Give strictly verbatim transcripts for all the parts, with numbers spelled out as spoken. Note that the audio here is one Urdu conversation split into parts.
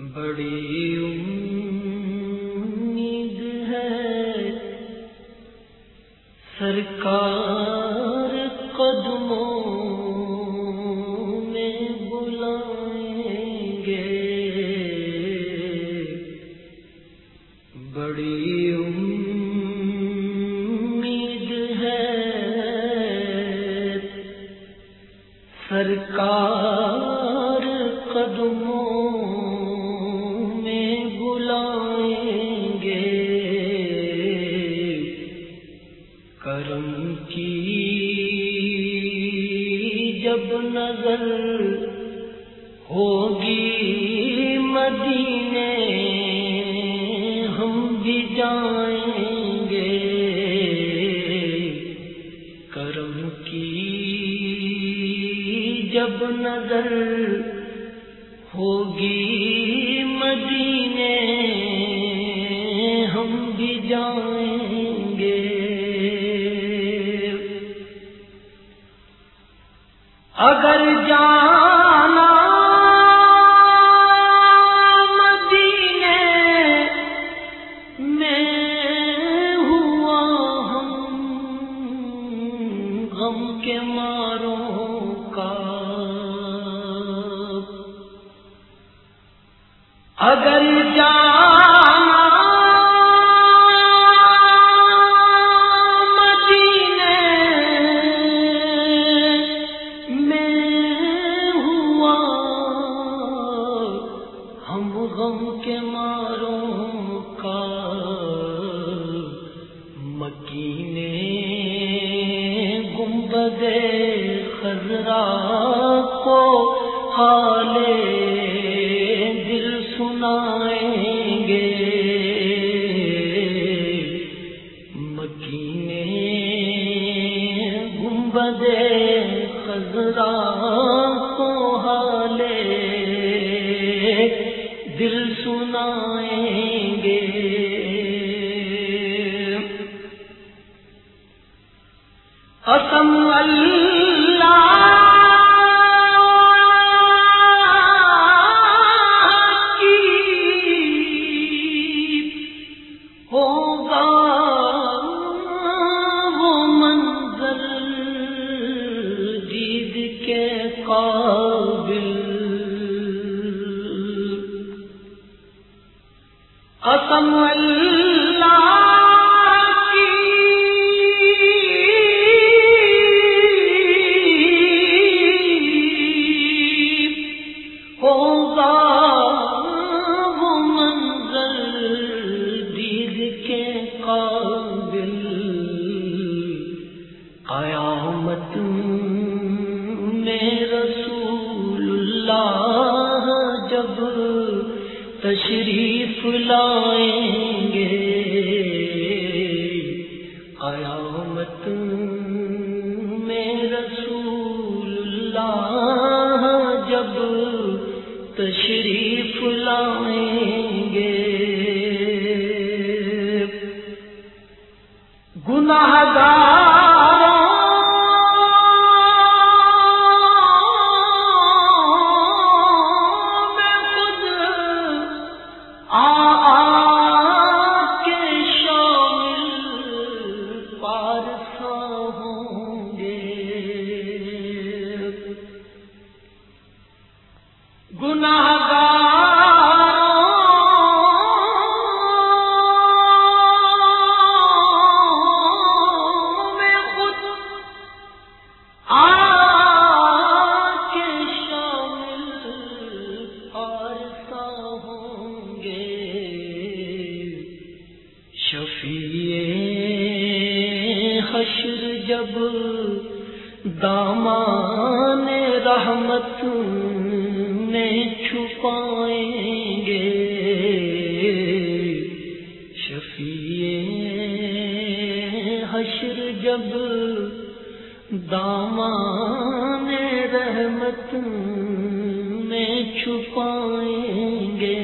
بڑی امید ہے سرکار قدموں میں بلائیں گے، بڑی امید ہے سرکار قدموں میں بلائیں گے، کرم کی جب نظر ہوگی مدینے ہم بھی جائیں گے، کرم کی جب نظر ہوگی مدینے ہم بھی جائیں گے، اگر جانا مدینے میں ہوا ہم غم کے ماروں کا، اگر جانا مدینے میں ہوا ہم غم کے ماروں کا، مکینے گنبد خضرا کو حالے دل سنائیں گے، مکینے گنبد خضرا کو حالے دل سنائیں گے، قسم اللہ ہوگا وہ منظر دید کے قابل، قسم اللہ کی ہوگا وہ منظر دید کے قابل، قیامت میں رسول اللہ جب تشریف لائیں گے، قیامت میں رسول اللہ جب تشریف لائیں گے، گناہگاروں میں خود آ آ کے شامل پارسا ہوں گے، گناہگاروں میں خود آ کے شامل پارسا ہوں گے، شفیع حشر جب دامان رحمت میں چھپائیں گے، شفیع حشر جب دامان رحمت میں چھپائیں گے،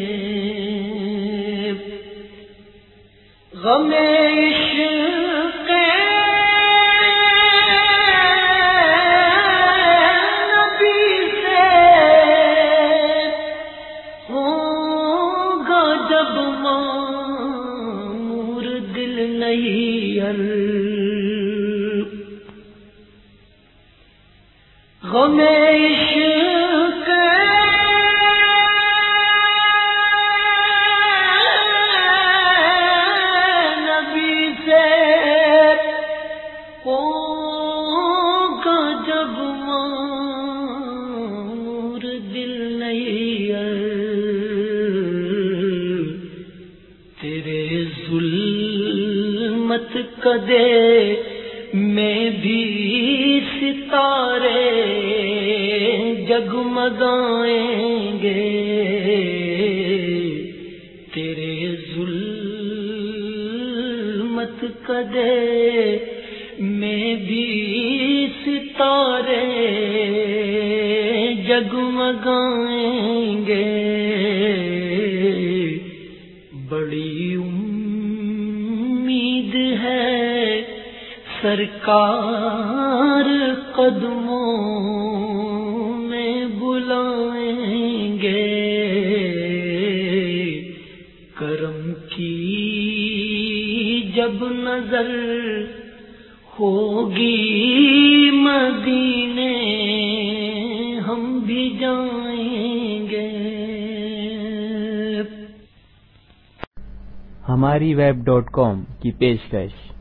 غم عشق نبی سے ہوں نہیں غم عشق نبی سے ہوگا جب مور دل نہیں تیرے ظلمت کدے میں بھی ستارے جگمگائیں گے تیرے ظلمت کدے میں بھی ستارے جگمگائیں گے بڑی امید ہے سرکار قدموں میں بلائیں گے کرم کی جب نظر ہوگی مدینے ہم بھی جائیں گے. ہماری ویب ڈاٹ کام کی پیشکش